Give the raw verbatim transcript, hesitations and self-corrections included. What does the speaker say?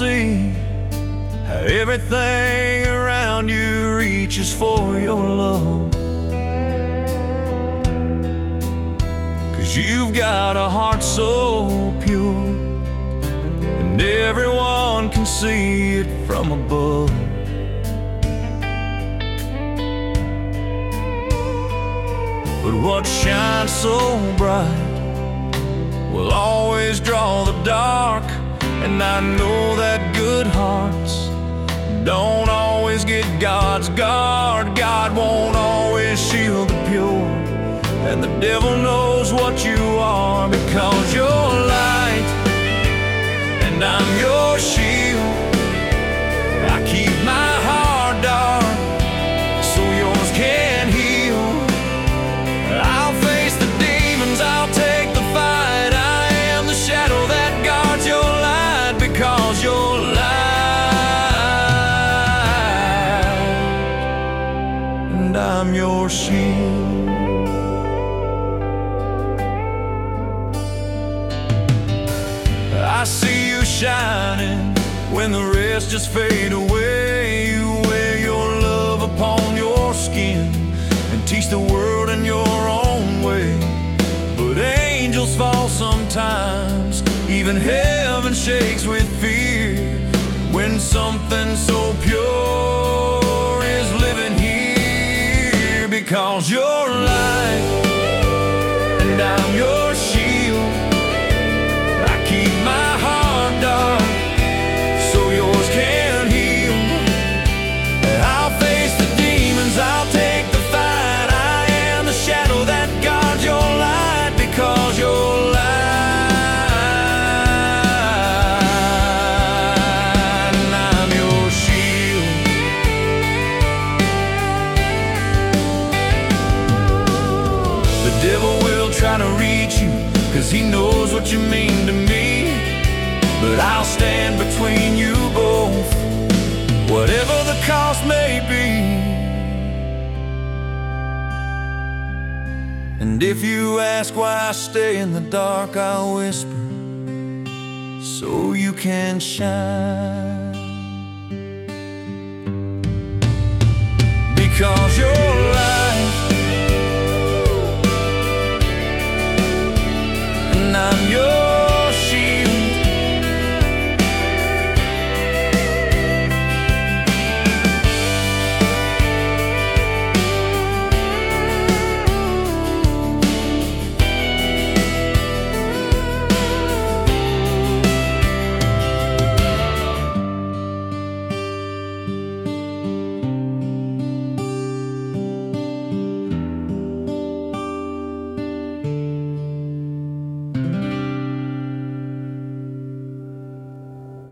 see how everything around you reaches for your love. 'Cause you've got a heart so pure, and everyone can see it from above. But what shines so bright will always draw the dark. And I know that good hearts don't always get God's guard. God won't always shield the pure, and the devil knows what you are, because you're light and I'm your shield. I keep my heart dark so yours can heal. I'll face the demons, I'll take the fight. I am the shadow that guards your light, because you're light and I'm your shield. I see you shining when the rest just fade away. You wear your love upon your skin and teach the world in your own way. But angels fall sometimes, even heaven shakes with fear, when something so pure is living here. Because you're light and I'm your shield. I keep my heart dark so yours can heal. I'll face the demons, I'll take the fight. I am the shadow that guards your light, because you're light and I'm your shield. The devil will try to reach you, 'cause he knows what you mean to me. But I'll stand between you both, whatever the cost may be. And if you ask why I stay in the dark, I'll whisper, so you can shine. Because you're